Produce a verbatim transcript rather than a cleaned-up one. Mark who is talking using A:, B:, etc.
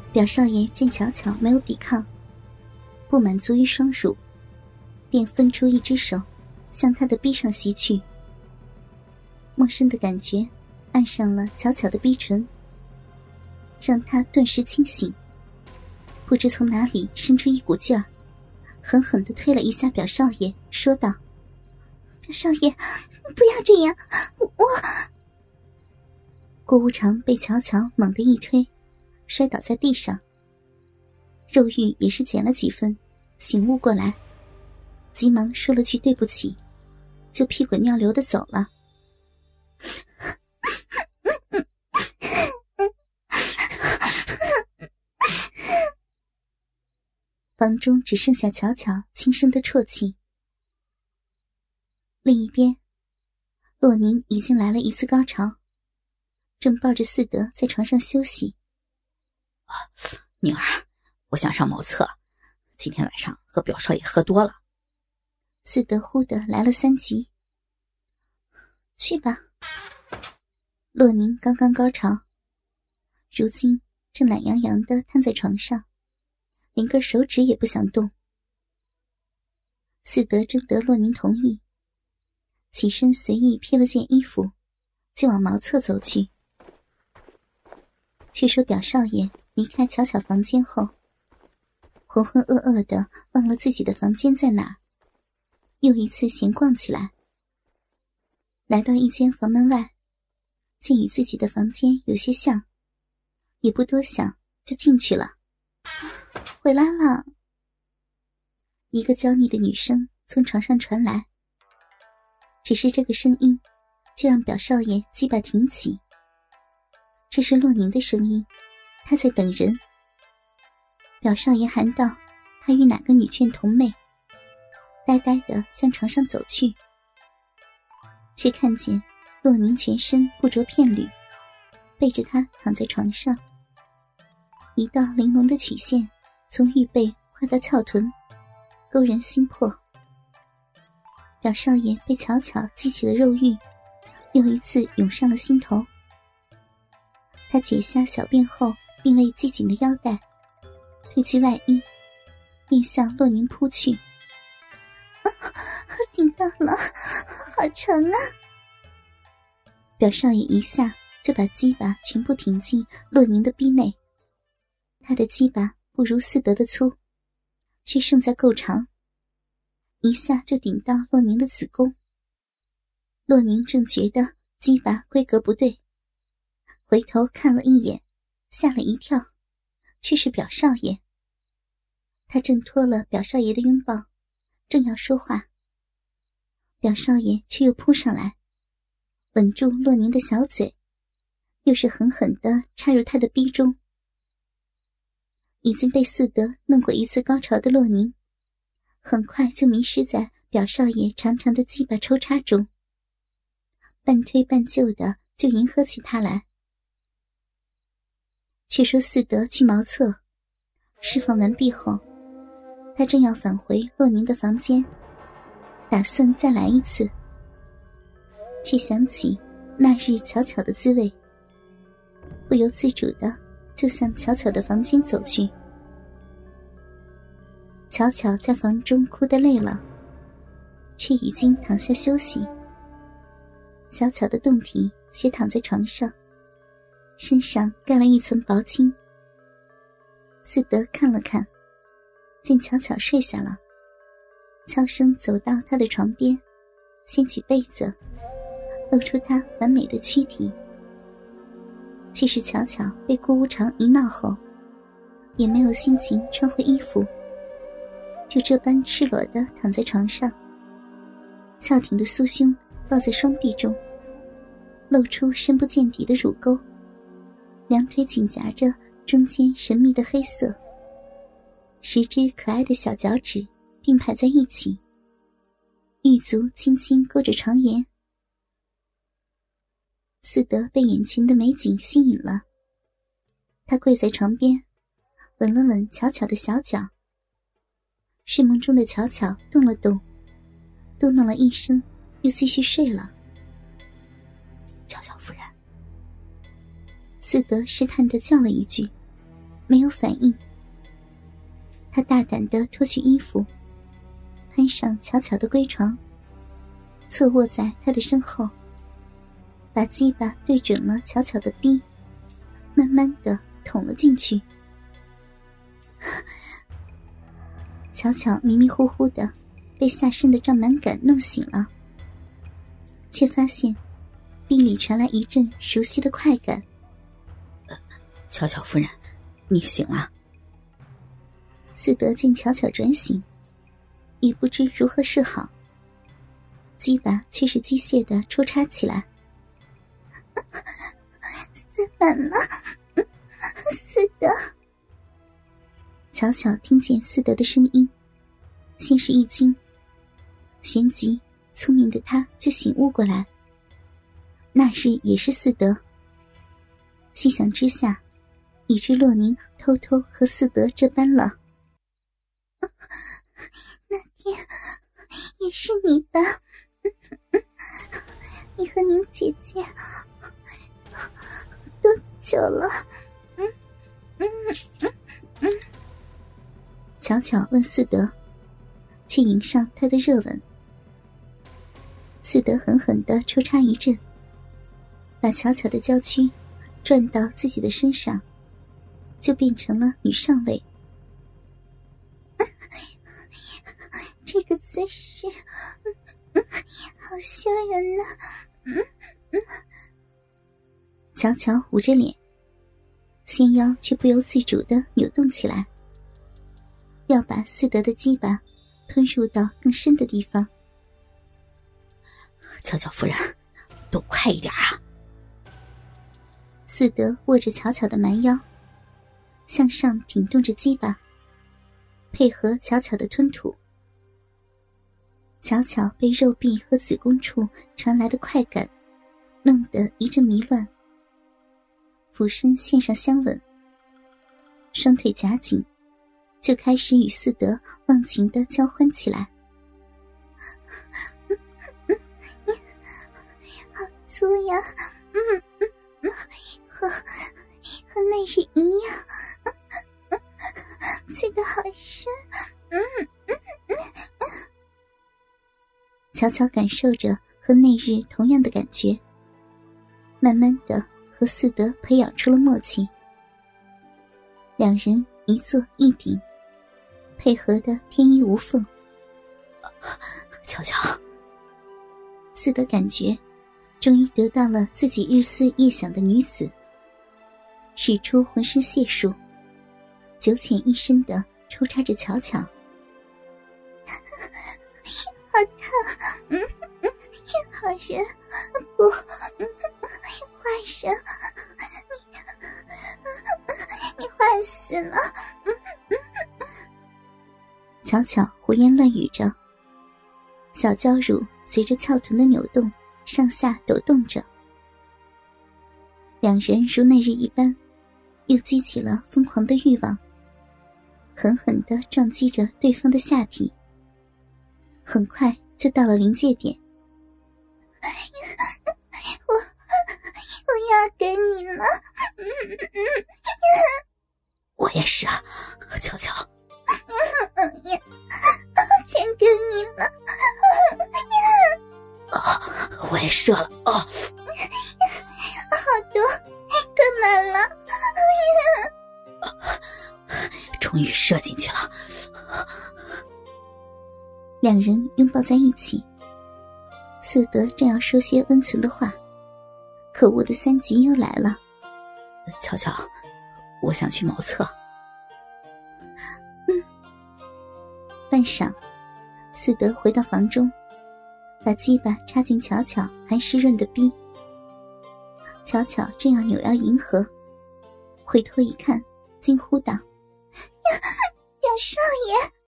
A: 表少爷见巧巧没有抵抗，不满足于双乳，便分出一只手向她的逼上袭去。陌生的感觉按上了巧巧的逼唇，让她顿时清醒，不知从哪里生出一股劲儿，狠狠地推了一下表少爷，说道：表少爷，不要这样，我……郭无常被巧巧猛地一推，摔倒在地上。肉欲也是减了几分，醒悟过来，急忙说了句对不起，就屁滚尿流地走了。房中只剩下巧巧轻声的啜泣。另一边，洛宁已经来了一次高潮，正抱着四德在床上休息。
B: 啊，宁儿，我想上茅厕，今天晚上和表少爷喝多了。
A: 四德忽地来了三急。去吧。洛宁刚刚高潮，如今正懒洋洋地瘫在床上，连根手指也不想动。四德征得洛宁同意，起身随意披了件衣服，就往茅厕走去。却说表少爷离开巧巧房间后，浑浑噩噩地忘了自己的房间在哪儿，又一次闲逛起来。来到一间房门外，见与自己的房间有些像，也不多想就进去了。回来了。一个娇腻的女声从床上传来，只是这个声音就让表少爷鸡巴挺起。这是洛宁的声音，他在等人。表少爷喊道他与哪个女眷同寐，呆呆地向床上走去，却看见洛宁全身不着片缕，背着他躺在床上，一道玲珑的曲线从玉背画到翘臀，勾人心魄。表少爷被巧巧激起的肉欲又一次涌上了心头。他解下小便后并未系紧的腰带，褪去外衣，便向洛宁扑去。啊，顶到了，好沉啊！表少爷一下就把鸡巴全部挺进洛宁的逼内。他的鸡巴不如四德的粗，却胜在够长，一下就顶到洛宁的子宫。洛宁正觉得鸡巴规格不对，回头看了一眼，吓了一跳，却是表少爷。他挣脱了表少爷的拥抱，正要说话，表少爷却又扑上来，吻住洛宁的小嘴，又是狠狠地插入他的逼中。已经被四德弄过一次高潮的洛宁，很快就迷失在表少爷长长的鸡巴抽插中，半推半就的就迎合起他来。却说四德去茅厕释放完毕后，他正要返回洛宁的房间，打算再来一次，却想起那日巧巧的滋味，不由自主的就向巧巧的房间走去。巧巧在房中哭得累了，却已经躺下休息。小巧的胴体斜躺在床上，身上盖了一层薄衾。四德看了看，见巧巧睡下了，悄声走到她的床边，掀起被子，露出她完美的躯体。却是巧巧被顾无常一闹后，也没有心情穿回衣服，就这般赤裸地躺在床上，翘挺的酥胸抱在双臂中，露出深不见底的乳沟，两腿紧夹着中间神秘的黑色，十只可爱的小脚趾并排在一起，玉足轻轻勾着床沿。四德被眼前的美景吸引了，他跪在床边，吻了吻巧巧的小脚。睡梦中的巧巧动了动，嘟囔了一声，又继续睡了。
B: 巧巧夫人。
A: 四德试探地叫了一句。 没有反应。他大胆地脱去衣服，攀上巧巧的龟床，侧卧在他的身后，把鸡巴对准了巧巧的逼，慢慢地捅了进去。巧巧迷迷糊糊的被下身的胀满感弄醒了，却发现臂里传来一阵熟悉的快感。
B: 呃，巧巧夫人，你醒了。
A: 四德见巧巧转醒，也不知如何是好，鸡巴却是机械的抽插起来。死板了，四德。巧巧听见四德的声音，先是一惊，旋即聪明的他就醒悟过来，那日也是四德。细想之下，已知洛宁偷偷和四德这般了。那天也是你吧？你和您姐姐多久了？嗯嗯嗯嗯。巧巧问四德，却迎上他的热吻。四德狠狠地抽插一阵，把巧巧的娇躯转到自己的身上，就变成了女上位。这个姿势，嗯嗯、好羞人呢、啊嗯嗯。巧巧捂着脸，纤腰却不由自主地扭动起来，要把四德的鸡巴吞入到更深的地方。
B: 巧巧夫人，都快一点啊！
A: 四德握着巧巧的蛮腰，向上挺动着鸡巴，配合巧巧的吞吐。巧巧被肉壁和子宫处传来的快感弄得一阵迷乱，俯身献上香吻，双腿夹紧，就开始与四德忘情地交欢起来。好粗呀，嗯嗯嗯，和和那日一样，刺得好深，嗯嗯嗯。巧巧感受着和那日同样的感觉，慢慢的和四德培养出了默契。两人一坐一顶，配合的天衣无缝。
B: 巧巧，
A: 四德感觉终于得到了自己日思夜想的女子，使出浑身解数，九浅一深的抽插着巧巧。好烫，嗯嗯，好人，不，嗯，坏人，你，你坏死了，嗯嗯。巧巧胡言乱语着，小娇乳随着翘臀的扭动上下抖动着。两人如那日一般，又激起了疯狂的欲望，狠狠地撞击着对方的下体。很快就到了临界点。我我要给你了，
B: 我也是啊，巧巧。
A: 全给你了。
B: 啊，我也射了啊！
A: 好多，更满了。
B: 终于射进去了。
A: 两人拥抱在一起，四德正要说些温存的话，可恶的三级又来了。
B: 巧巧，我想去茅厕。
A: 嗯。半晌，四德回到房中，把鸡巴插进巧巧还湿润的逼。巧巧正要扭腰迎合，回头一看，惊呼道：表少爷！